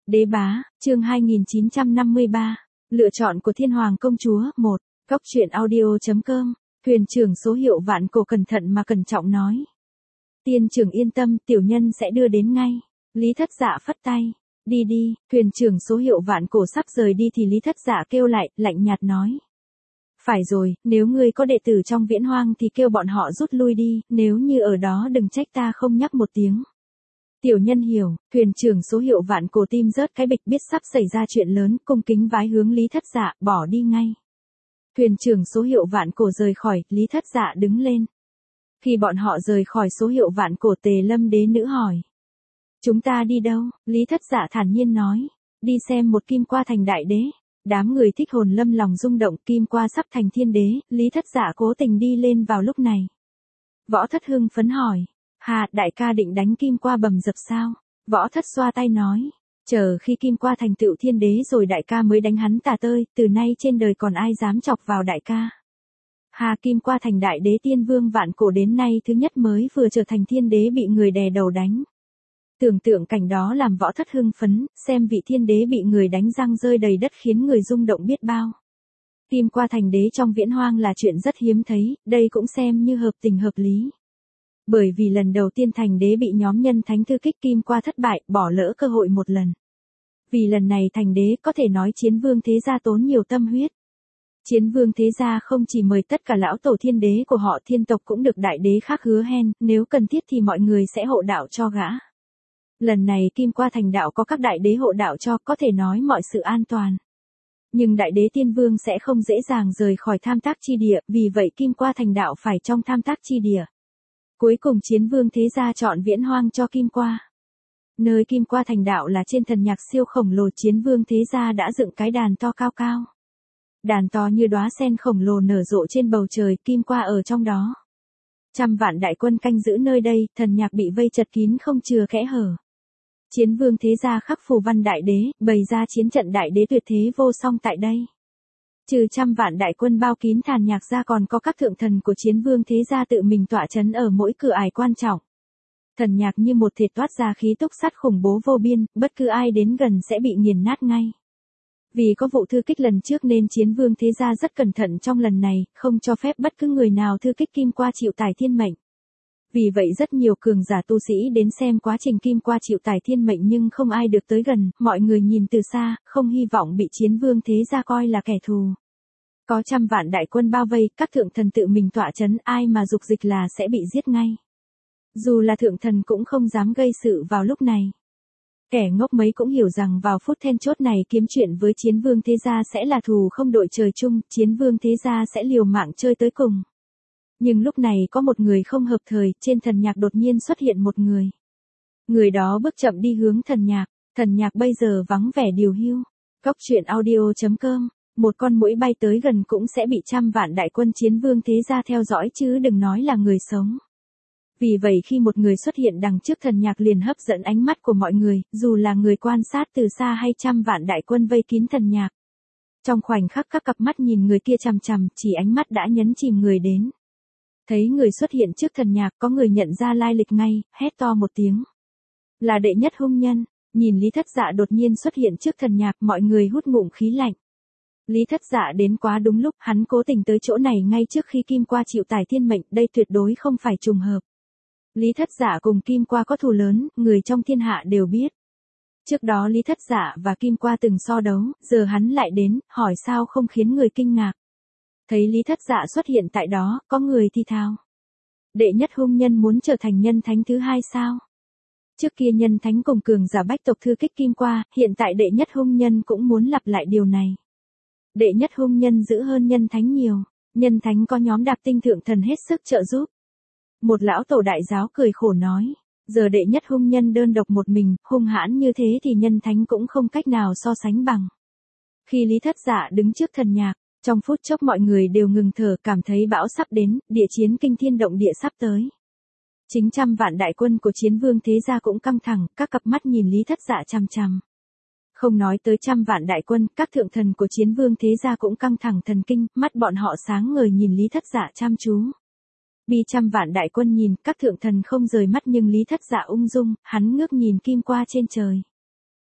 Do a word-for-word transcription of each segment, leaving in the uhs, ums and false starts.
Đế bá, chương hai nghìn chín trăm năm mươi ba, lựa chọn của Thiên Hoàng công chúa, một, góc truyện audio.com, thuyền trưởng số hiệu Vạn Cổ cẩn thận mà cẩn trọng nói. Tiên trưởng yên tâm, tiểu nhân sẽ đưa đến ngay. Lý Thất Dạ phất tay, đi đi, thuyền trưởng số hiệu Vạn Cổ sắp rời đi thì Lý Thất Dạ kêu lại, lạnh nhạt nói. Phải rồi, nếu ngươi có đệ tử trong viễn hoang thì kêu bọn họ rút lui đi, nếu như ở đó đừng trách ta không nhắc một tiếng. Tiểu nhân hiểu, thuyền trưởng số hiệu Vạn Cổ tim rớt cái bịch biết sắp xảy ra chuyện lớn, cung kính vái hướng Lý Thất Dạ, bỏ đi ngay. Thuyền trưởng số hiệu Vạn Cổ rời khỏi, Lý Thất Dạ đứng lên. Khi bọn họ rời khỏi số hiệu Vạn Cổ, Tề Lâm đế nữ hỏi. Chúng ta đi đâu? Lý Thất Dạ thản nhiên nói. Đi xem một Kim Qua thành đại đế. Đám người thích hồn lâm lòng rung động, Kim Qua sắp thành thiên đế, Lý Thất Dạ cố tình đi lên vào lúc này. Võ Thất hưng phấn hỏi. Hà, đại ca định đánh Kim Qua bầm dập sao? Võ Thất xoa tay nói. Chờ khi Kim Qua thành tựu thiên đế rồi đại ca mới đánh hắn tà tơi, từ nay trên đời còn ai dám chọc vào đại ca. Hà, Kim Qua thành đại đế tiên vương Vạn Cổ đến nay thứ nhất mới vừa trở thành thiên đế bị người đè đầu đánh. Tưởng tượng cảnh đó làm Võ Thất hưng phấn, xem vị thiên đế bị người đánh răng rơi đầy đất khiến người rung động biết bao. Kim Qua thành đế trong viễn hoang là chuyện rất hiếm thấy, đây cũng xem như hợp tình hợp lý. Bởi vì lần đầu tiên thành đế bị nhóm nhân thánh thư kích Kim Qua thất bại, bỏ lỡ cơ hội một lần. Vì lần này thành đế có thể nói chiến vương thế gia tốn nhiều tâm huyết. Chiến vương thế gia không chỉ mời tất cả lão tổ thiên đế của họ, thiên tộc cũng được đại đế khác hứa hen, nếu cần thiết thì mọi người sẽ hộ đạo cho gã. Lần này Kim Qua thành đạo có các đại đế hộ đạo cho, có thể nói mọi sự an toàn. Nhưng đại đế tiên vương sẽ không dễ dàng rời khỏi tham tác chi địa, vì vậy Kim Qua thành đạo phải trong tham tác chi địa. Cuối cùng chiến vương thế gia chọn viễn hoang cho Kim Qua. Nơi Kim Qua thành đạo là trên thần nhạc siêu khổng lồ, chiến vương thế gia đã dựng cái đàn to cao cao. Đàn to như đóa sen khổng lồ nở rộ trên bầu trời, Kim Qua ở trong đó. Trăm vạn đại quân canh giữ nơi đây, thần nhạc bị vây chật kín không chừa kẽ hở. Chiến vương thế gia khắc phù văn đại đế, bày ra chiến trận đại đế tuyệt thế vô song tại đây. Trừ trăm vạn đại quân bao kín thần nhạc ra còn có các thượng thần của chiến vương thế gia tự mình tọa chấn ở mỗi cửa ải quan trọng. Thần nhạc như một thể toát ra khí túc sắt khủng bố vô biên, bất cứ ai đến gần sẽ bị nghiền nát ngay. Vì có vụ thư kích lần trước nên chiến vương thế gia rất cẩn thận trong lần này, không cho phép bất cứ người nào thư kích Kim Qua chịu tải thiên mệnh. Vì vậy rất nhiều cường giả tu sĩ đến xem quá trình Kim Qua chịu tải thiên mệnh nhưng không ai được tới gần, mọi người nhìn từ xa, không hy vọng bị chiến vương thế gia coi là kẻ thù. Có trăm vạn đại quân bao vây, các thượng thần tự mình tọa chấn, ai mà dục dịch là sẽ bị giết ngay. Dù là thượng thần cũng không dám gây sự vào lúc này. Kẻ ngốc mấy cũng hiểu rằng vào phút then chốt này kiếm chuyện với chiến vương thế gia sẽ là thù không đội trời chung, chiến vương thế gia sẽ liều mạng chơi tới cùng. Nhưng lúc này có một người không hợp thời, trên thần nhạc đột nhiên xuất hiện một người. Người đó bước chậm đi hướng thần nhạc, thần nhạc bây giờ vắng vẻ điều hưu. Góc truyện audio.com, một con muỗi bay tới gần cũng sẽ bị trăm vạn đại quân chiến vương thế gia theo dõi chứ đừng nói là người sống. Vì vậy khi một người xuất hiện đằng trước thần nhạc liền hấp dẫn ánh mắt của mọi người, dù là người quan sát từ xa hay trăm vạn đại quân vây kín thần nhạc. Trong khoảnh khắc các cặp mắt nhìn người kia chằm chằm, chỉ ánh mắt đã nhấn chìm người đến. Thấy người xuất hiện trước thần nhạc, có người nhận ra lai lịch ngay, hét to một tiếng. Là đệ nhất hung nhân. Nhìn Lý Thất Dạ đột nhiên xuất hiện trước thần nhạc, mọi người hút ngụm khí lạnh. Lý Thất Dạ đến quá đúng lúc, hắn cố tình tới chỗ này ngay trước khi Kim Qua chịu tải thiên mệnh, đây tuyệt đối không phải trùng hợp. Lý Thất Dạ cùng Kim Qua có thù lớn, người trong thiên hạ đều biết. Trước đó Lý Thất Dạ và Kim Qua từng so đấu, giờ hắn lại đến, hỏi sao không khiến người kinh ngạc. Thấy Lý Thất Dạ xuất hiện tại đó, có người thì thào. Đệ nhất hung nhân muốn trở thành nhân thánh thứ hai sao? Trước kia nhân thánh cùng cường giả bách tộc thư kích Kim Qua, hiện tại đệ nhất hung nhân cũng muốn lặp lại điều này. Đệ nhất hung nhân dữ hơn nhân thánh nhiều, nhân thánh có nhóm đạp tinh thượng thần hết sức trợ giúp. Một lão tổ đại giáo cười khổ nói, giờ đệ nhất hung nhân đơn độc một mình, hung hãn như thế thì nhân thánh cũng không cách nào so sánh bằng. Khi Lý Thất Dạ đứng trước thần nhạc, trong phút chốc mọi người đều ngừng thở, cảm thấy bão sắp đến, địa chiến kinh thiên động địa sắp tới. Chính trăm vạn đại quân của chiến vương thế gia cũng căng thẳng, các cặp mắt nhìn Lý Thất Dạ chằm chằm. Không nói tới trăm vạn đại quân, các thượng thần của chiến vương thế gia cũng căng thẳng thần kinh, mắt bọn họ sáng ngời nhìn Lý Thất Dạ chăm chú. Bi trăm vạn đại quân nhìn, các thượng thần không rời mắt nhưng Lý Thất Dạ ung dung, hắn ngước nhìn Kim Qua trên trời.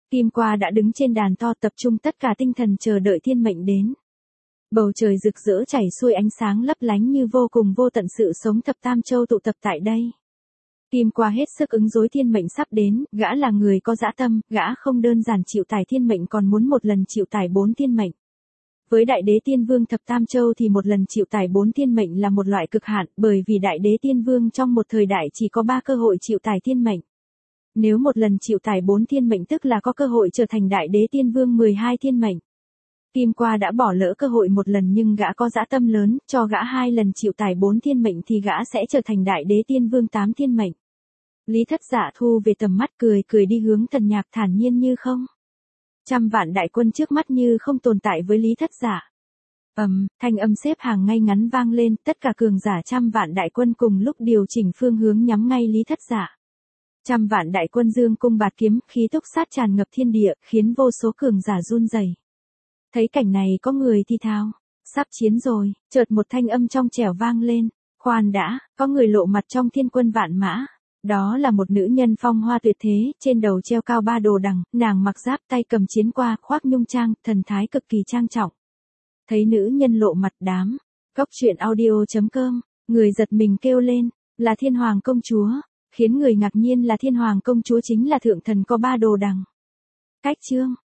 Kim Qua đã đứng trên đàn to tập trung tất cả tinh thần chờ đợi thiên mệnh đến. Bầu trời rực rỡ chảy xuôi ánh sáng lấp lánh như vô cùng vô tận sự sống thập tam châu tụ tập tại đây. Kim Qua hết sức ứng dối thiên mệnh sắp đến, gã là người có dã tâm, gã không đơn giản chịu tải thiên mệnh còn muốn một lần chịu tải bốn thiên mệnh. Với đại đế tiên vương thập tam châu thì một lần chịu tải bốn thiên mệnh là một loại cực hạn, bởi vì đại đế tiên vương trong một thời đại chỉ có ba cơ hội chịu tải thiên mệnh. Nếu một lần chịu tải bốn thiên mệnh tức là có cơ hội trở thành đại đế tiên vương mười hai thiên mệnh. Kim Qua đã bỏ lỡ cơ hội một lần nhưng gã có dã tâm lớn, cho gã hai lần chịu tải bốn thiên mệnh thì gã sẽ trở thành đại đế tiên vương tám thiên mệnh. Lý Thất Dạ thu về tầm mắt cười cười đi hướng Tần Nhạc thản nhiên như không. Trăm vạn đại quân trước mắt như không tồn tại với Lý Thất Dạ. Ầm, um, thanh âm xếp hàng ngay ngắn vang lên, tất cả cường giả trăm vạn đại quân cùng lúc điều chỉnh phương hướng nhắm ngay Lý Thất Dạ. Trăm vạn đại quân dương cung bạt kiếm, khí túc sát tràn ngập thiên địa, khiến vô số cường giả run rẩy. Thấy cảnh này có người thi thao, sắp chiến rồi, chợt một thanh âm trong trẻo vang lên, khoan đã, có người lộ mặt trong thiên quân vạn mã. Đó là một nữ nhân phong hoa tuyệt thế, trên đầu treo cao ba đồ đằng, nàng mặc giáp tay cầm chiến qua, khoác nhung trang, thần thái cực kỳ trang trọng. Thấy nữ nhân lộ mặt đám, Cốc truyện audio chấm com, người giật mình kêu lên, là Thiên Hoàng công chúa, khiến người ngạc nhiên là Thiên Hoàng công chúa chính là thượng thần có ba đồ đằng. Cách chương